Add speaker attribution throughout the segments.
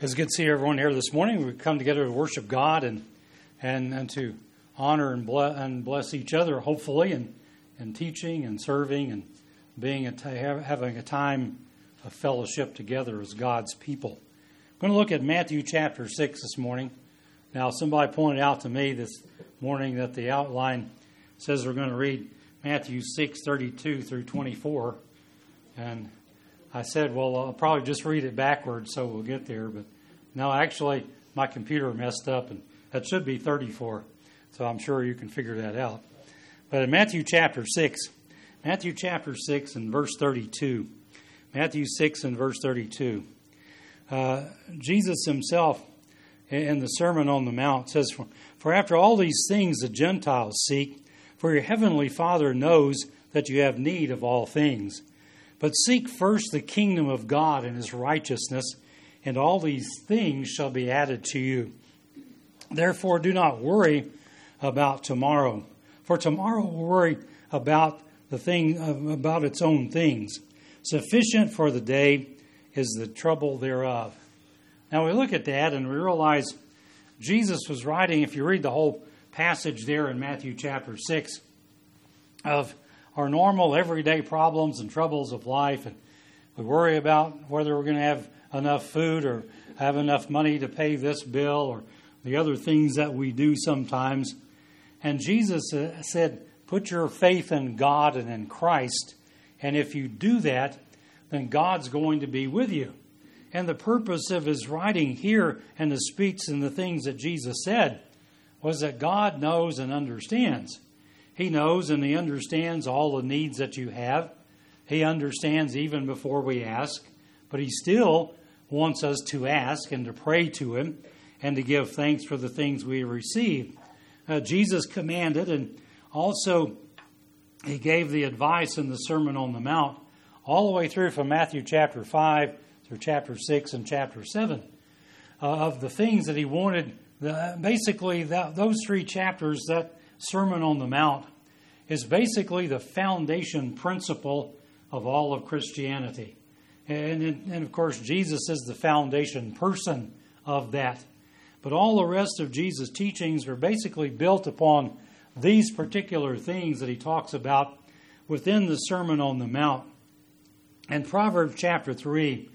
Speaker 1: It's good to see everyone here this morning. We've come together to worship God and to honor and bless each other, hopefully, and teaching and serving and having a time of fellowship together as God's people. I'm going to look at Matthew chapter 6 this morning. Now, somebody pointed out to me this morning that the outline says we're going to read Matthew 6:32 through 24, and I said, well, I'll probably just read it backwards so we'll get there. But no, actually, my computer messed up, and that should be 34. So I'm sure you can figure that out. But in Matthew chapter 6 and verse 32. Matthew 6 and verse 32. Jesus himself, in the Sermon on the Mount, says, For after all these things the Gentiles seek, for your heavenly Father knows that you have need of all things. But seek first the kingdom of God and his righteousness, and all these things shall be added to you. Therefore do not worry about tomorrow, for tomorrow will worry about about its own things. Sufficient for the day is the trouble thereof. Now we look at that and we realize Jesus was writing, if you read the whole passage there in Matthew chapter 6, of our normal everyday problems and troubles of life. And we worry about whether we're going to have enough food or have enough money to pay this bill or the other things that we do sometimes. And Jesus said, put your faith in God and in Christ. And if you do that, then God's going to be with you. And the purpose of his writing here and the speech and the things that Jesus said was that God knows and understands. He knows and he understands all the needs that you have. He understands even before we ask. But he still wants us to ask and to pray to him and to give thanks for the things we receive. Jesus commanded, and also he gave the advice in the Sermon on the Mount all the way through from Matthew chapter 5 through chapter 6 and chapter 7 of the things that he wanted. Those three chapters, that Sermon on the Mount, is basically the foundation principle of all of Christianity. And of course, Jesus is the foundation person of that. But all the rest of Jesus' teachings are basically built upon these particular things that he talks about within the Sermon on the Mount. And Proverbs chapter 3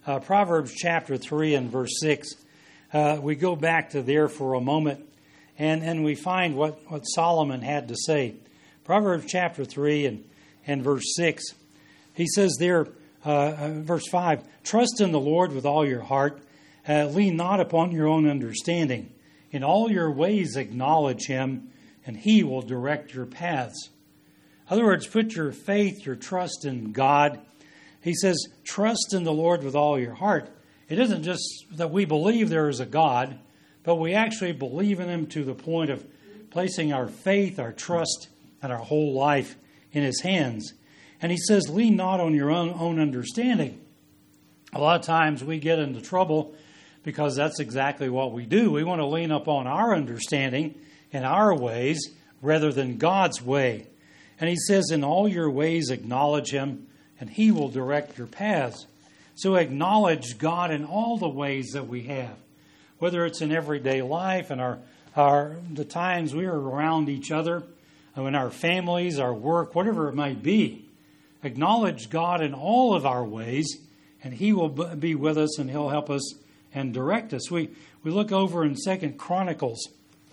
Speaker 1: and verse 6, we go back to there for a moment, and we find what Solomon had to say. Proverbs chapter 3 and verse 6, he says there, verse 5, Trust in the Lord with all your heart, lean not upon your own understanding. In all your ways acknowledge him, and he will direct your paths. In other words, put your faith, your trust in God. He says, trust in the Lord with all your heart. It isn't just that we believe there is a God, but we actually believe in him to the point of placing our faith, our trust, and our whole life in his hands. And he says, lean not on your own understanding. A lot of times we get into trouble because that's exactly what we do. We want to lean upon our understanding and our ways rather than God's way. And he says, in all your ways acknowledge him, and he will direct your paths. So acknowledge God in all the ways that we have, whether it's in everyday life and the times we are around each other, in our families, our work, whatever it might be. Acknowledge God in all of our ways, and he will be with us, and he'll help us and direct us. We look over in 2 Chronicles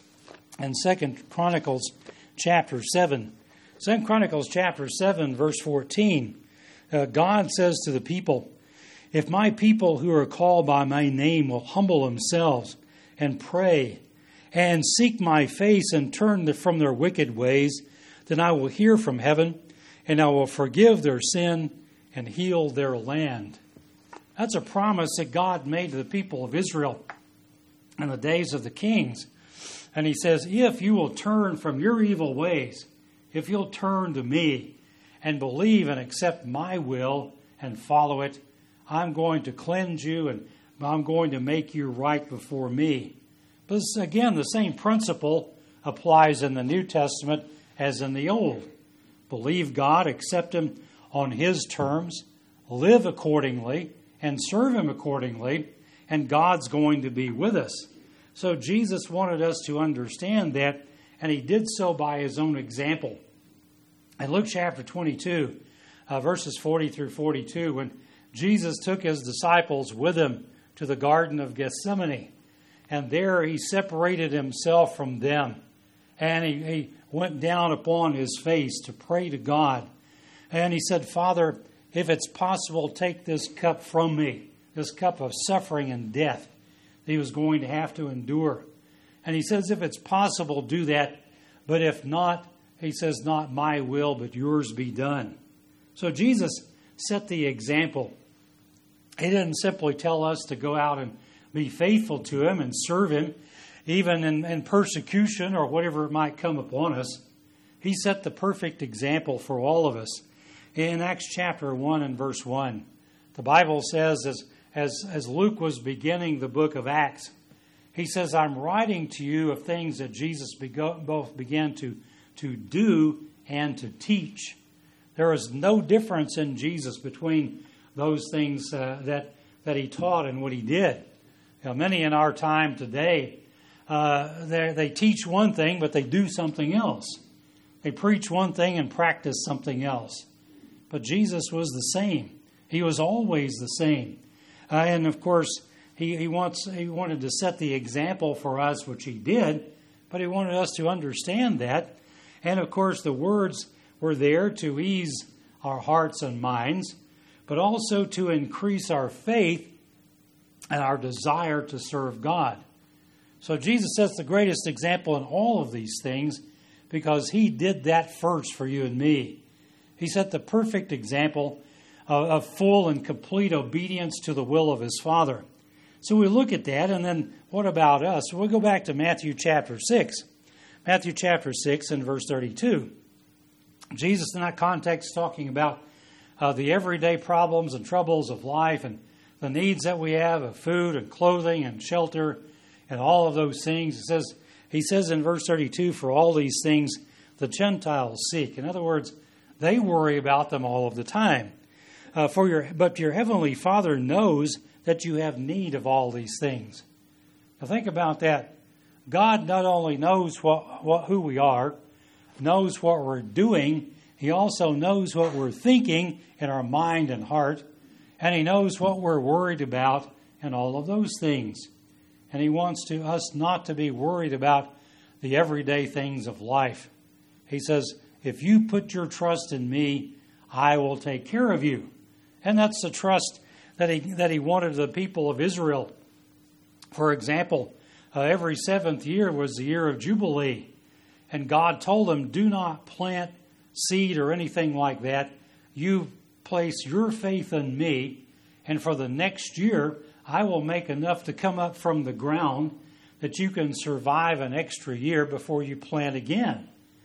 Speaker 1: chapter 7. 2 Chronicles chapter 7, verse 14. God says to the people, If my people who are called by my name will humble themselves and pray and seek my face and turn from their wicked ways, then I will hear from heaven, and I will forgive their sin and heal their land. That's a promise that God made to the people of Israel in the days of the kings. And he says, if you will turn from your evil ways, if you'll turn to me and believe and accept my will and follow it, I'm going to cleanse you and I'm going to make you right before me. But again, the same principle applies in the New Testament as in the Old. Believe God, accept him on his terms, live accordingly, and serve him accordingly, and God's going to be with us. So Jesus wanted us to understand that, and he did so by his own example. In Luke chapter 22, verses 40 through 42, when Jesus took his disciples with him to the Garden of Gethsemane, and there he separated himself from them, and he went down upon his face to pray to God. And he said, Father, if it's possible, take this cup from me, this cup of suffering and death that he was going to have to endure. And he says, if it's possible, do that. But if not, he says, not my will, but yours be done. So Jesus set the example. He didn't simply tell us to go out and be faithful to him and serve him, even in persecution or whatever it might come upon us. He set the perfect example for all of us. In Acts chapter 1 and verse 1, the Bible says, as Luke was beginning the book of Acts, he says, I'm writing to you of things that Jesus both began to do and to teach. There is no difference in Jesus between those things that he taught and what he did. Many in our time today, they teach one thing, but they do something else. They preach one thing and practice something else. But Jesus was the same. He was always the same. And of course, he wanted to set the example for us, which he did, but he wanted us to understand that. And of course, the words were there to ease our hearts and minds, but also to increase our faith and our desire to serve God. So Jesus sets the greatest example in all of these things because he did that first for you and me. He set the perfect example of full and complete obedience to the will of his Father. So we look at that, and then what about us? We'll go back to Matthew chapter 6. Matthew chapter 6 and verse 32. Jesus in that context talking about the everyday problems and troubles of life and the needs that we have of food and clothing and shelter and all of those things. He says in verse 32, for all these things the Gentiles seek. In other words, they worry about them all of the time. But your heavenly Father knows that you have need of all these things. Now think about that. God not only knows who we are, knows what we're doing, he also knows what we're thinking in our mind and heart, and he knows what we're worried about and all of those things. And he wants us not to be worried about the everyday things of life. He says, if you put your trust in me, I will take care of you. And that's the trust that he wanted the people of Israel. For example, every seventh year was the year of Jubilee. And God told them, do not plant seed or anything like that. You place your faith in me, and for the next year, I will make enough to come up from the ground that you can survive an extra year before you plant again.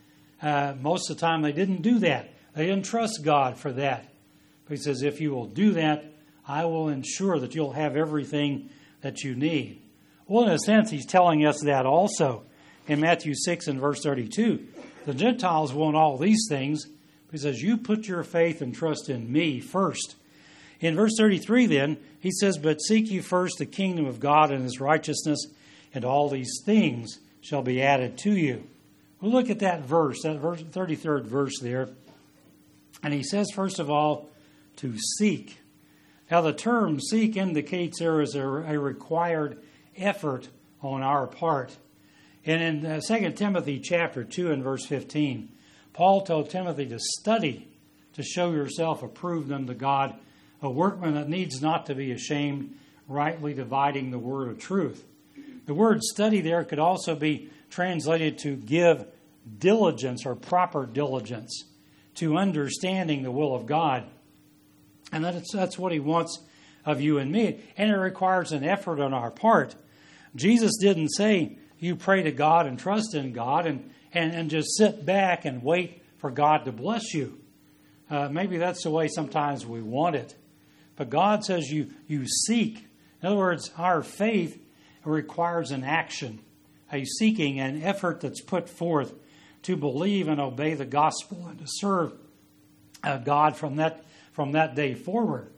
Speaker 1: Most of the time, they didn't do that. They didn't trust God for that. But he says, if you will do that, I will ensure that you'll have everything that you need. Well, in a sense, he's telling us that also in Matthew 6 and verse 32. The Gentiles want all these things. He says, you put your faith and trust in me first. In verse 33 then, he says, but seek ye first the kingdom of God and his righteousness, and all these things shall be added to you. We'll look at that verse 33rd verse there. And he says, first of all, to seek. Now, the term seek indicates there is a required effort on our part. And in 2 Timothy chapter 2 and verse 15, Paul told Timothy to study to show yourself approved unto God, a workman that needs not to be ashamed, rightly dividing the word of truth. The word study there could also be translated to give diligence or proper diligence to understanding the will of God. And that's what he wants of you and me. And it requires an effort on our part. Jesus didn't say you pray to God and trust in God and just sit back and wait for God to bless you. Maybe that's the way sometimes we want it. But God says you seek. In other words, our faith requires an action, a seeking, an effort that's put forth to believe and obey the gospel and to serve God from that day forward.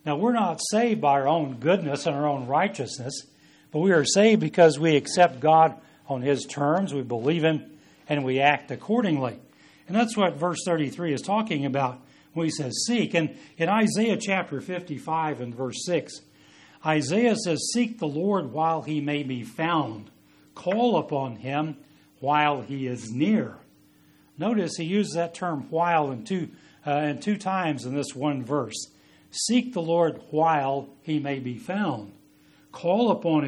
Speaker 1: Now, we're not saved by our own goodness and our own righteousness, but we are saved because we accept God on His terms, we believe Him, and we act accordingly. And that's what verse 33 is talking about when he says seek. And in Isaiah chapter 55 and verse 6, Isaiah says, "Seek the Lord while He may be found. Call upon Him while He is near." Notice he uses that term "while" in two times in this one verse. Seek the Lord while He may be found. Call upon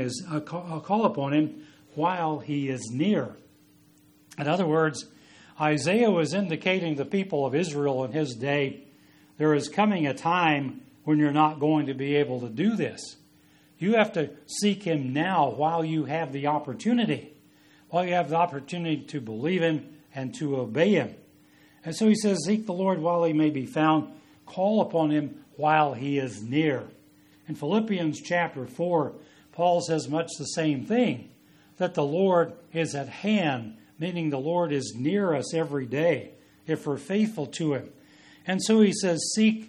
Speaker 1: Him while He is near. In other words, Isaiah was indicating to the people of Israel in his day, there is coming a time when you're not going to be able to do this. You have to seek Him now while you have the opportunity. While you have the opportunity to believe Him and to obey Him. And so he says, seek the Lord while He may be found. Call upon Him while He is near. In Philippians chapter 4, Paul says much the same thing, that the Lord is at hand, meaning the Lord is near us every day if we're faithful to Him. And so he says, seek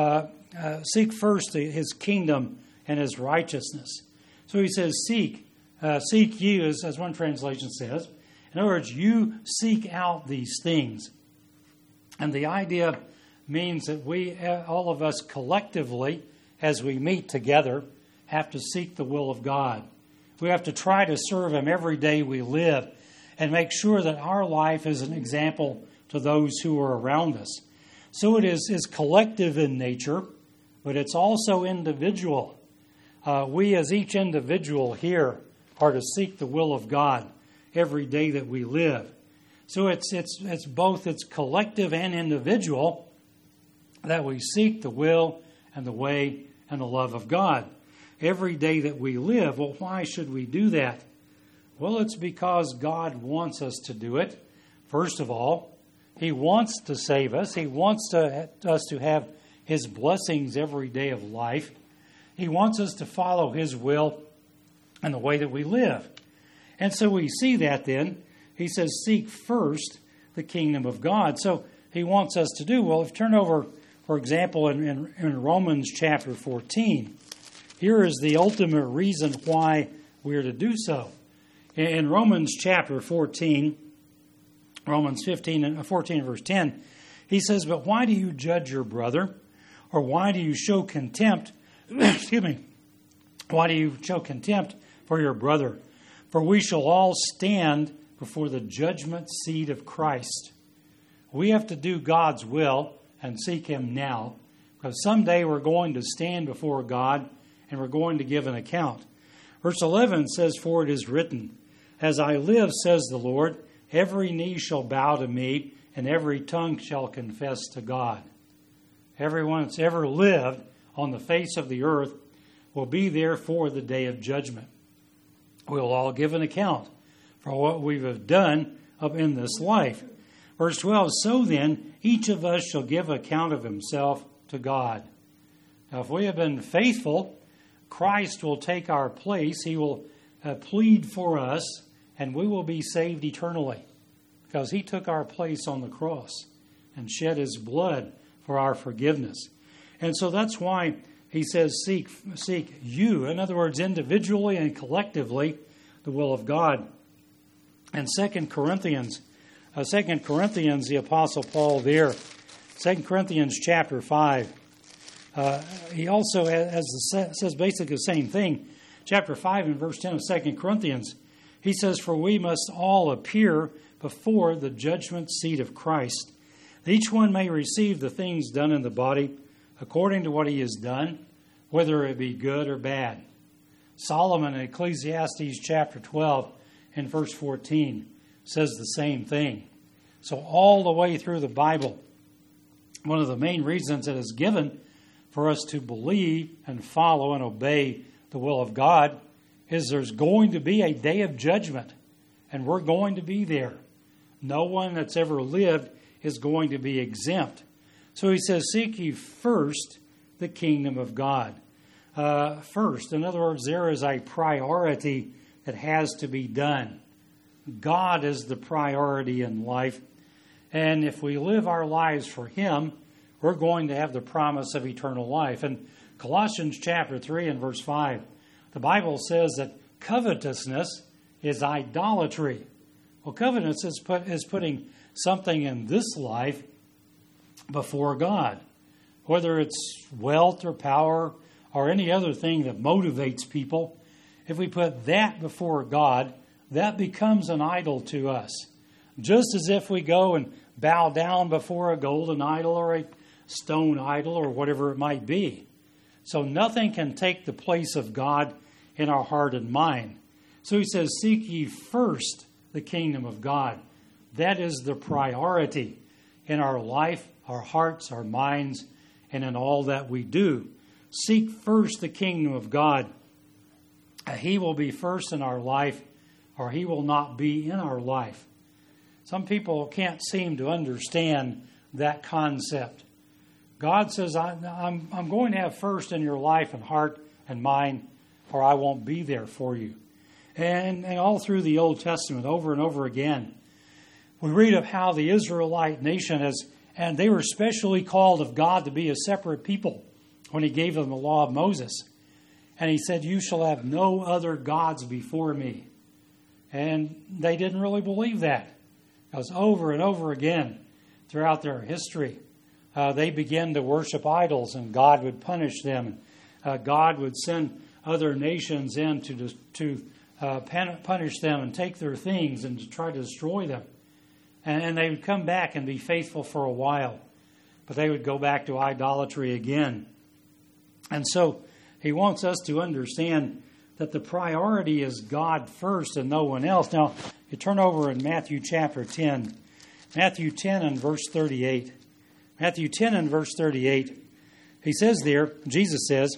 Speaker 1: first His kingdom and His righteousness. So he says, seek ye, as one translation says. In other words, you seek out these things. And the idea means that we, all of us collectively, as we meet together, have to seek the will of God. We have to try to serve Him every day we live and make sure that our life is an example to those who are around us. So it is collective in nature, but it's also individual. We as each individual here are to seek the will of God every day that we live. So it's both collective and individual that we seek the will and the way and the love of God every day that we live. Well, why should we do that? Well, it's because God wants us to do it. First of all, He wants to save us. He wants us to have His blessings every day of life. He wants us to follow His will and the way that we live. And so we see that then. He says, seek first the kingdom of God. So He wants us to do. Well, if you turn over, for example, in Romans chapter 14, here is the ultimate reason why we're to do so. In Romans chapter 14, Romans 14 verse 10, he says, "But why do you judge your brother? Or why do you show contempt?" Excuse me. "Why do you show contempt for your brother? For we shall all stand before the judgment seat of Christ." We have to do God's will and seek Him now, because someday we're going to stand before God and we're going to give an account. Verse 11 says, "For it is written, As I live, says the Lord, every knee shall bow to me, and every tongue shall confess to God." Everyone that's ever lived on the face of the earth will be there for the day of judgment. We'll all give an account for what we have done up in this life. Verse 12, "So then, each of us shall give account of himself to God." Now, if we have been faithful, Christ will take our place. He will plead for us, and we will be saved eternally, because He took our place on the cross and shed His blood for our forgiveness. And so that's why He says, seek you, in other words, individually and collectively, the will of God. And 2 Corinthians, the Apostle Paul there, 2 Corinthians chapter 5, he also says basically the same thing. Chapter 5 and verse 10 of 2 Corinthians, he says, "For we must all appear before the judgment seat of Christ. Each one may receive the things done in the body according to what he has done, whether it be good or bad." Solomon in Ecclesiastes chapter 12 and verse 14 says the same thing. So all the way through the Bible, one of the main reasons it is given for us to believe and follow and obey the will of God is there's going to be a day of judgment, and we're going to be there. No one that's ever lived is going to be exempt. So he says, seek ye first the kingdom of God. First, in other words, there is a priority that has to be done. God is the priority in life. And if we live our lives for Him, we're going to have the promise of eternal life. And Colossians chapter 3 and verse 5, the Bible says that covetousness is idolatry. Well, covetousness is putting something in this life before God, whether it's wealth or power or any other thing that motivates people. If we put that before God, that becomes an idol to us. Just as if we go and bow down before a golden idol or a stone idol or whatever it might be. So nothing can take the place of God in our heart and mind. So he says, seek ye first the kingdom of God. That is the priority in our life, our hearts, our minds, and in all that we do. Seek first the kingdom of God. He will be first in our life, or he will not be in our life. Some people can't seem to understand that concept. God says, I'm going to have first in your life and heart and mind, or I won't be there for you. And all through the Old Testament, over and over again, we read of how the Israelite nation and they were specially called of God to be a separate people when he gave them the law of Moses. And he said, you shall have no other gods before me. And they didn't really believe that. Because over and over again throughout their history, they began to worship idols and God would punish them. God would send other nations in to punish them and take their things and to try to destroy them. And they would come back and be faithful for a while. But they would go back to idolatry again. And so he wants us to understand that the priority is God first and no one else. Now, you turn over in Matthew chapter 10. Matthew 10 and verse 38. Matthew 10 and verse 38. He says there, Jesus says,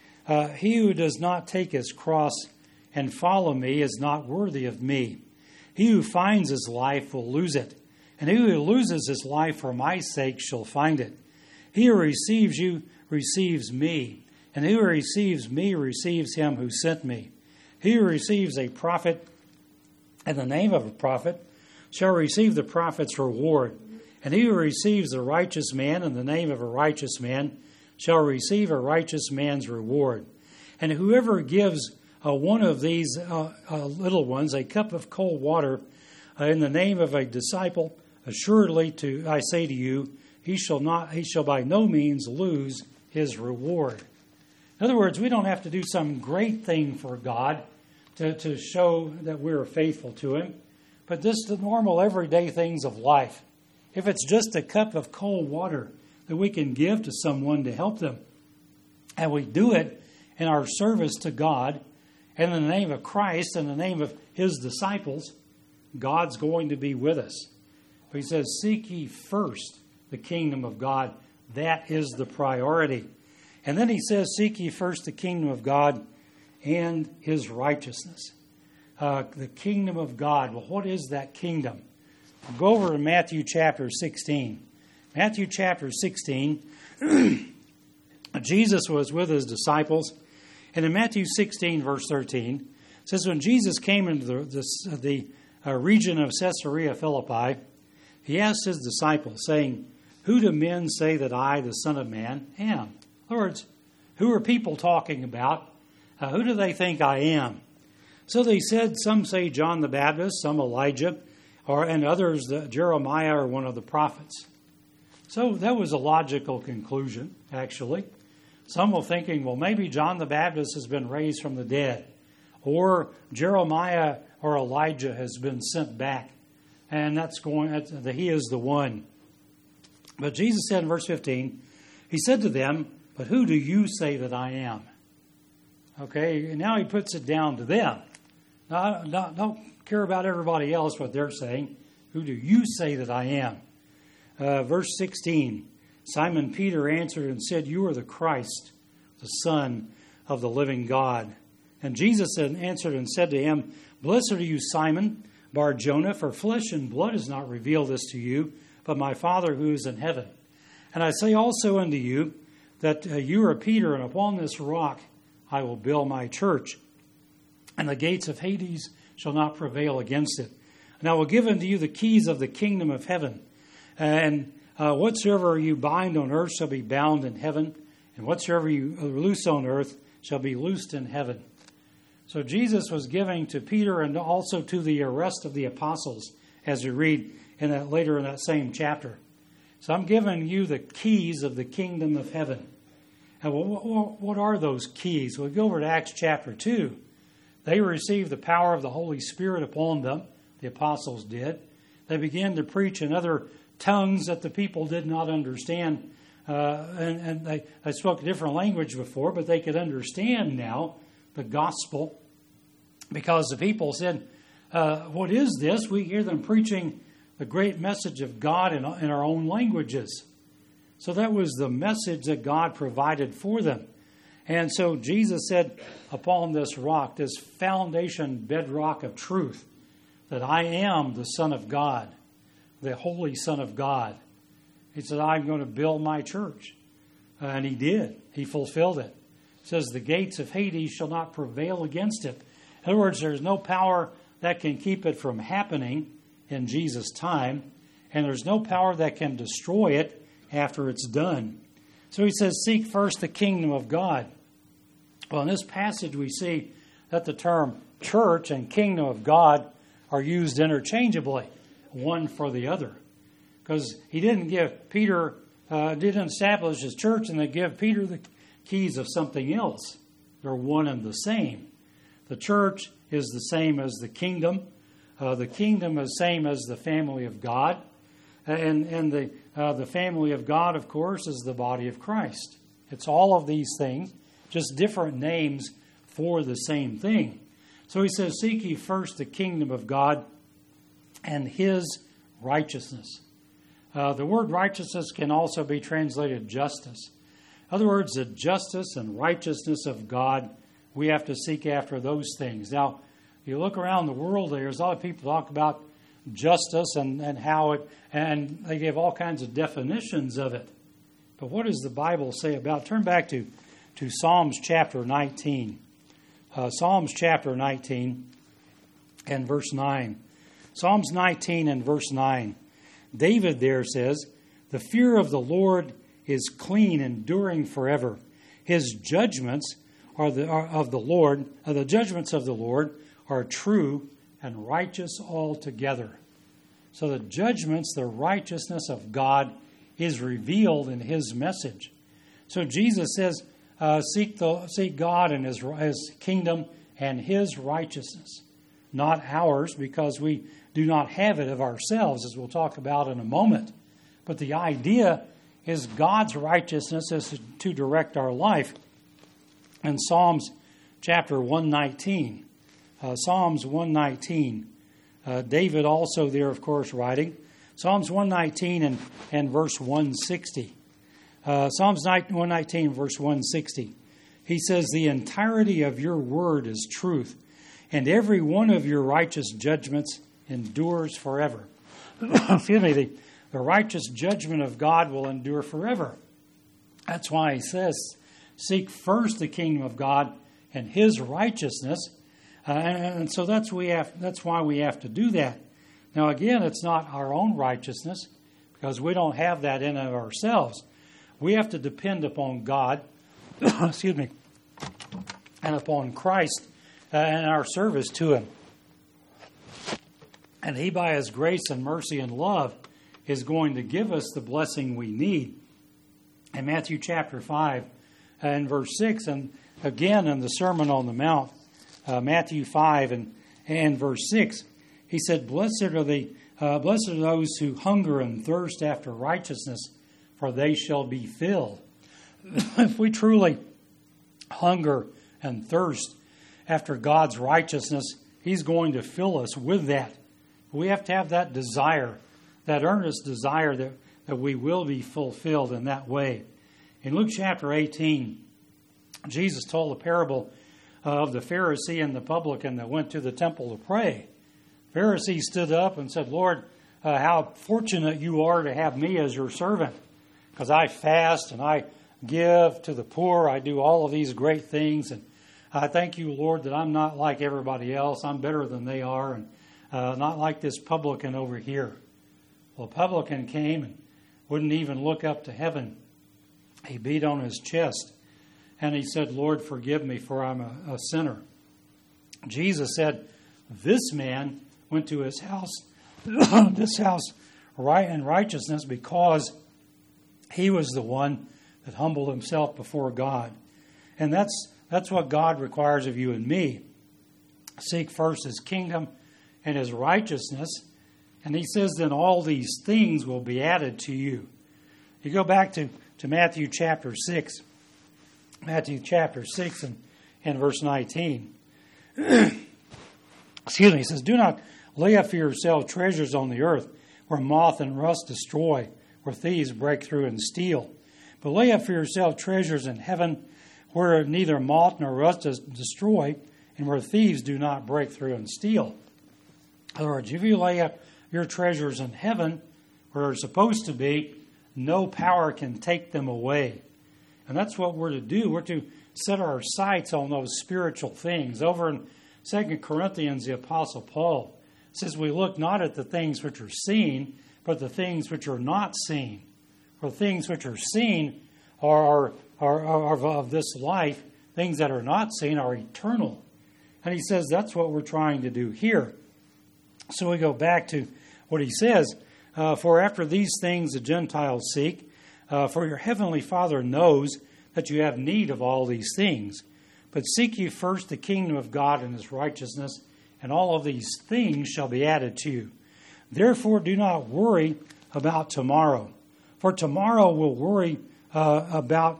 Speaker 1: he who does not take his cross and follow me is not worthy of me. He who finds his life will lose it, and he who loses his life for my sake shall find it. He who receives you receives me, and he who receives me receives him who sent me. He who receives a prophet in the name of a prophet shall receive the prophet's reward, and he who receives a righteous man in the name of a righteous man shall receive a righteous man's reward. And whoever gives one of these little ones a cup of cold water in the name of a disciple, assuredly I say to you, he shall by no means lose his reward. In other words, we don't have to do some great thing for God to show that we're faithful to him, but just the normal everyday things of life. If it's just a cup of cold water that we can give to someone to help them, and we do it in our service to God, and in the name of Christ, in the name of his disciples, God's going to be with us. He says, seek ye first the kingdom of God. That is the priority. And then he says, seek ye first the kingdom of God and his righteousness. The kingdom of God. Well, what is that kingdom? We'll go over to Matthew chapter 16. Matthew chapter 16, Jesus was with his disciples. And in Matthew 16, verse 13, it says, when Jesus came into the region of Caesarea Philippi, he asked his disciples, saying, who do men say that I, the Son of Man, am? In other words, who are people talking about? Who do they think I am? So they said, some say John the Baptist, some Elijah, and others Jeremiah or one of the prophets. So that was a logical conclusion, actually. Some were thinking, well, maybe John the Baptist has been raised from the dead, or Jeremiah or Elijah has been sent back, and he is the one. But Jesus said in verse 15, he said to them, but who do you say that I am? Okay, and now he puts it down to them. Now, don't care about everybody else, what they're saying. Who do you say that I am? Verse 16, Simon Peter answered and said, you are the Christ, the Son of the living God. And Jesus answered and said to him, blessed are you, Simon Bar-Jonah, for flesh and blood has not revealed this to you, but my Father who is in heaven. And I say also unto you, that you are Peter, and upon this rock I will build my church, and the gates of Hades shall not prevail against it. And I will give unto you the keys of the kingdom of heaven. And whatsoever you bind on earth shall be bound in heaven, And whatsoever you loose on earth shall be loosed in heaven. So Jesus was giving to Peter and also to the rest of the apostles, as we read later in that same chapter. So I'm giving you the keys of the kingdom of heaven. And what are those keys? Well, go over to Acts chapter 2. They received the power of the Holy Spirit upon them. The apostles did. They began to preach in other tongues that the people did not understand. And they spoke a different language before, but they could understand now the gospel, because the people said, what is this? We hear them preaching the great message of God in our own languages. So that was the message that God provided for them. And so Jesus said, upon this rock, this foundation bedrock of truth, that I am the Son of God, the Holy Son of God. He said, I'm going to build my church. And he did. He fulfilled it. It says, the gates of Hades shall not prevail against it. In other words, there's no power that can keep it from happening in Jesus' time. And there's no power that can destroy it after it's done. So he says, seek first the kingdom of God. Well, in this passage we see that the term church and kingdom of God are used interchangeably, one for the other. Because he didn't give Peter, didn't establish his church and then give Peter the keys of something else. They're one and the same. The church is the same as the kingdom. The kingdom is the same as the family of God. And the family of God, of course, is the body of Christ. It's all of these things, just different names for the same thing. So he says, seek ye first the kingdom of God and his righteousness. The word righteousness can also be translated justice. In other words, the justice and righteousness of God, we have to seek after those things. Now, you look around the world, there's a lot of people talk about justice and how it, and they give all kinds of definitions of it. But what does the Bible say about it? Turn back to Psalms chapter 19. Psalms chapter 19 and verse 9. Psalms 19 and verse 9. David there says, the fear of the Lord is clean, enduring forever. His judgments of the Lord are true and righteous altogether. So the judgments, the righteousness of God is revealed in his message. So Jesus says, seek God and his kingdom and his righteousness, not ours, because we do not have it of ourselves, as we'll talk about in a moment. But the idea is God's righteousness is to direct our life. In Psalms chapter 119, Psalms 119, David also there, of course, writing. Psalms 119 and verse 160. Psalms 119, verse 160. He says, the entirety of your word is truth, and every one of your righteous judgments endures forever. Excuse me, the righteous judgment of God will endure forever. That's why he says, seek first the kingdom of God and his righteousness. And so that's why we have to do that. Now, again, it's not our own righteousness, because we don't have that in of ourselves. We have to depend upon God, excuse me, and upon Christ and our service to him. And he, by his grace and mercy and love, is going to give us the blessing we need. In Matthew chapter 5 and verse 6, and again in the Sermon on the Mount, Matthew 5 and verse 6, he said, Blessed are those who hunger and thirst after righteousness, for they shall be filled. If we truly hunger and thirst after God's righteousness, he's going to fill us with that. We have to have that desire, that earnest desire that we will be fulfilled in that way. In Luke chapter 18, Jesus told a parable of the Pharisee and the publican that went to the temple to pray. The Pharisee stood up and said, Lord, how fortunate you are to have me as your servant, because I fast and I give to the poor. I do all of these great things. And I thank you, Lord, that I'm not like everybody else. I'm better than they are, and not like this publican over here. Well, a publican came and wouldn't even look up to heaven. He beat on his chest and he said, Lord, forgive me, for I'm a sinner. Jesus said, this man went to his house, this house, right in righteousness, because he was the one that humbled himself before God. And that's what God requires of you and me. Seek first his kingdom and his righteousness. And he says, then all these things will be added to you. You go back to Matthew chapter 6. Matthew chapter 6 and verse 19. Excuse me. He says, do not lay up for yourselves treasures on the earth, where moth and rust destroy, where thieves break through and steal. But lay up for yourselves treasures in heaven, where neither moth nor rust does destroy, and where thieves do not break through and steal. In other words, if you lay up your treasures in heaven, where they're supposed to be, no power can take them away. And that's what we're to do. We're to set our sights on those spiritual things. Over in 2 Corinthians, the Apostle Paul says, we look not at the things which are seen, but the things which are not seen. For things which are seen are of this life. Things that are not seen are eternal. And he says that's what we're trying to do here. So we go back to what he says. For after these things the Gentiles seek, for your heavenly Father knows that you have need of all these things. But seek ye first the kingdom of God and his righteousness, and all of these things shall be added to you. Therefore do not worry about tomorrow, for tomorrow will worry about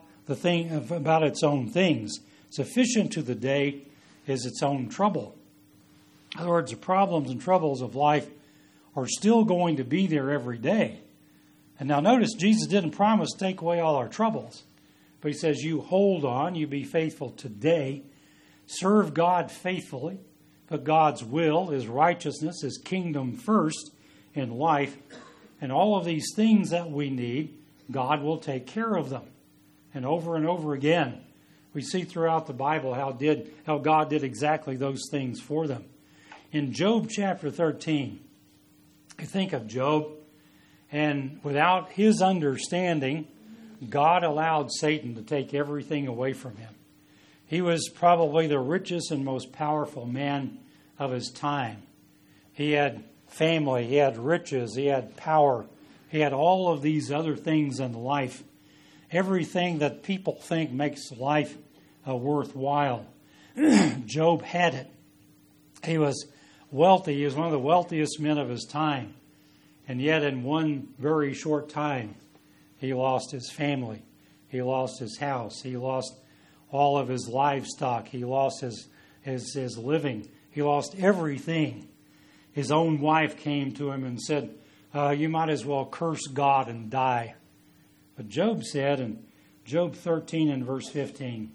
Speaker 1: its own things. Sufficient to the day is its own trouble. In other words, the problems and troubles of life are still going to be there every day. And now notice, Jesus didn't promise to take away all our troubles. But he says, you hold on, you be faithful today, serve God faithfully, but God's will, his righteousness, his kingdom first in life, and all of these things that we need, God will take care of them. And over again, we see throughout the Bible how God did exactly those things for them. In Job chapter 13, you think of Job, and without his understanding, God allowed Satan to take everything away from him. He was probably the richest and most powerful man of his time. He had family, he had riches, he had power, he had all of these other things in life. Everything that people think makes life worthwhile. Job had it. He was wealthy. He was one of the wealthiest men of his time. And yet in one very short time, he lost his family. He lost his house. He lost all of his livestock. He lost his living. He lost everything. His own wife came to him and said, you might as well curse God and die. But Job said in Job 13 and verse 15,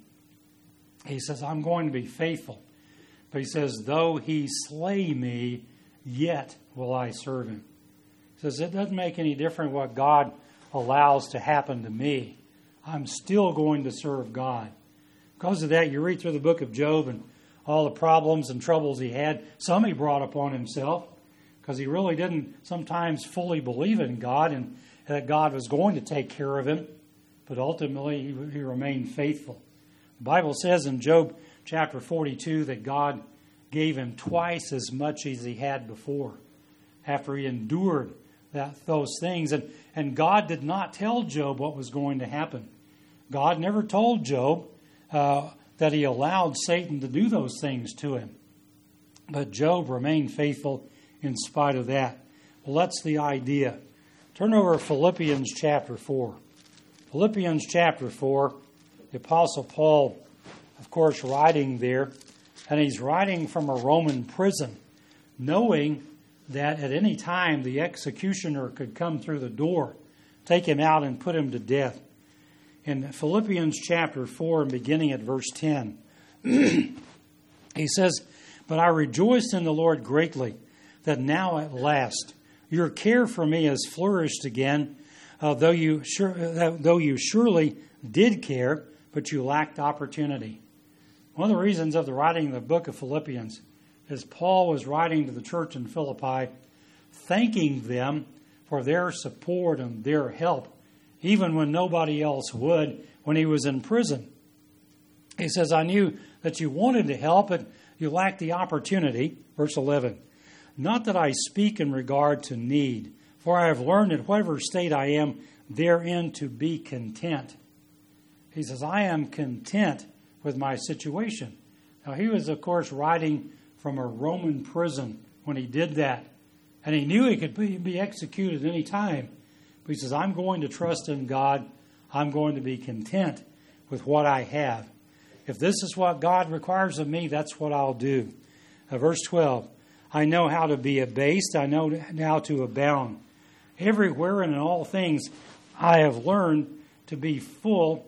Speaker 1: he says, I'm going to be faithful. But he says, though he slay me, yet will I serve him. He says, it doesn't make any difference what God allows to happen to me. I'm still going to serve God. Because of that, you read through the book of Job and all the problems and troubles he had. Some he brought upon himself because he really didn't sometimes fully believe in God and that God was going to take care of him. But ultimately, he remained faithful. The Bible says in Job chapter 42 that God gave him twice as much as he had before after he endured those things. And God did not tell Job what was going to happen. God never told Job that he allowed Satan to do those things to him. But Job remained faithful in spite of that. Well, that's the idea. Turn over to Philippians chapter 4. Philippians chapter 4, the Apostle Paul, of course, writing there, and he's writing from a Roman prison, knowing that at any time the executioner could come through the door, take him out and put him to death. In Philippians chapter 4, beginning at verse 10, he says, but I rejoice in the Lord greatly that now at last your care for me has flourished again, though you surely did care, but you lacked opportunity. One of the reasons of the writing of the book of Philippians is Paul was writing to the church in Philippi, thanking them for their support and their help even when nobody else would, when he was in prison. He says, I knew that you wanted to help, but you lacked the opportunity. Verse 11, not that I speak in regard to need, for I have learned at whatever state I am, therein to be content. He says, I am content with my situation. Now, he was, of course, writing from a Roman prison when he did that. And he knew he could be executed any time. But he says, I'm going to trust in God. I'm going to be content with what I have. If this is what God requires of me, that's what I'll do. Verse 12, I know how to be abased. I know how to abound. Everywhere and in all things I have learned to be full,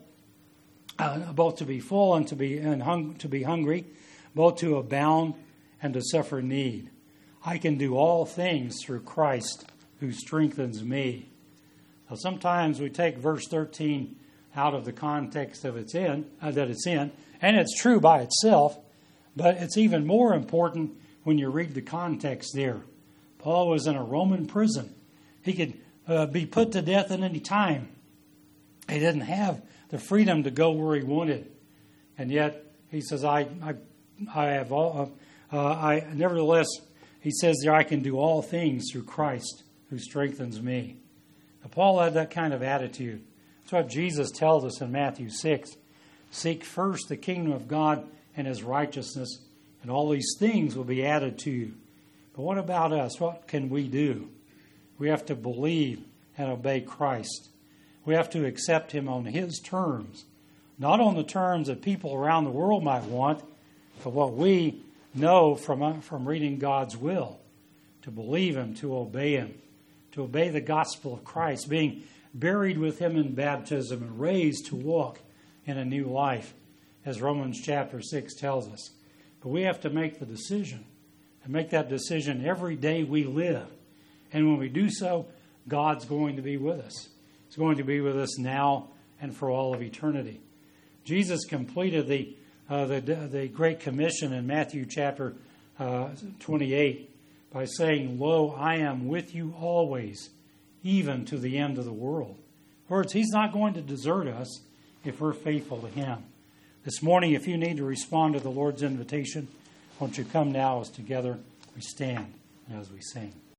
Speaker 1: both to be full and to be hungry, both to abound and to suffer need. I can do all things through Christ who strengthens me. Now, sometimes we take verse 13 out of the context of that it's in, and it's true by itself, but it's even more important when you read the context there. Paul was in a Roman prison. He could be put to death at any time. He didn't have the freedom to go where he wanted, and yet he says, "I have all. Nevertheless." He says there, I can do all things through Christ who strengthens me. Now, Paul had that kind of attitude. That's what Jesus tells us in Matthew 6. Seek first the kingdom of God and his righteousness, and all these things will be added to you. But what about us? What can we do? We have to believe and obey Christ. We have to accept him on his terms, not on the terms that people around the world might want, but what we know from reading God's will, to believe him, to obey the gospel of Christ, being buried with him in baptism and raised to walk in a new life, as Romans chapter 6 tells us. But we have to make the decision, and make that decision every day we live. And when we do so, God's going to be with us. He's going to be with us now and for all of eternity. Jesus completed the Great Commission in Matthew chapter 28 by saying, Lo, I am with you always, even to the end of the world. In other words, he's not going to desert us if we're faithful to him. This morning, if you need to respond to the Lord's invitation, won't you come now as together we stand as we sing.